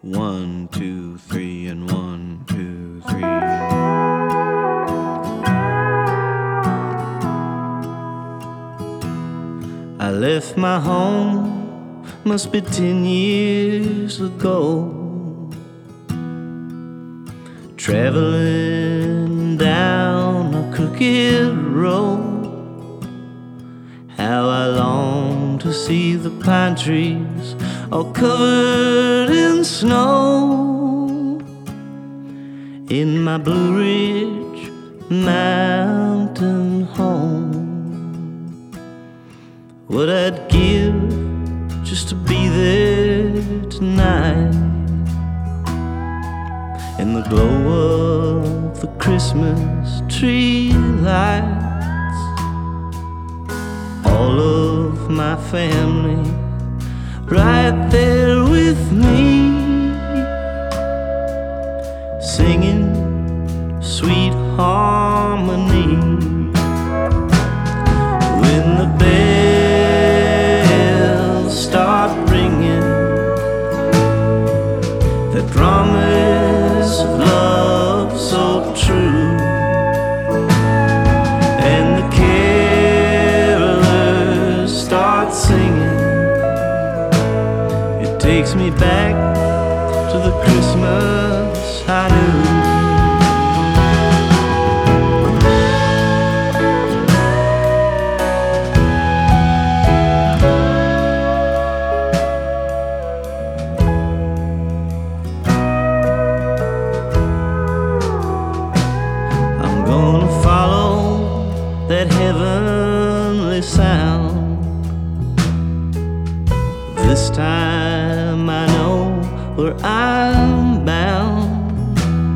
1, 2, 3, and 1, 2, 3. I left my home, must be 10 years ago, traveling down a crooked road. How I long to see the pine trees all covered in snow in my Blue Ridge mountain home. What I'd give just to be there tonight, in the glow of the Christmas tree lights. All of my family right there with me, singing sweet harmony. When the bells start ringing, that promise of love so true, and the carolers start singing, it takes me back to the Christmas I knew. Gonna follow that heavenly sound. This time I know where I'm bound.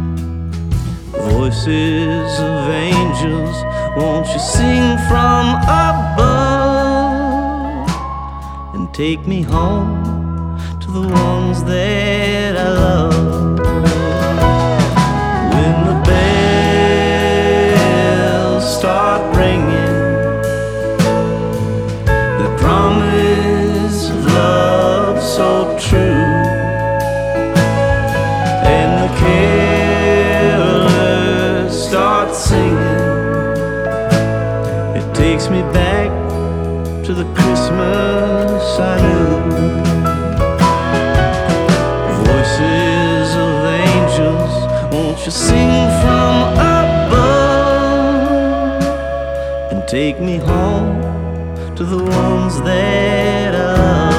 Voices of angels, won't you sing from above and take me home to the ones that I love. Start ringing, the promise of love so true, and the carolers start singing, it takes me back to the Christmas I knew. Voices of angels, won't you sing from take me home to the ones that I love.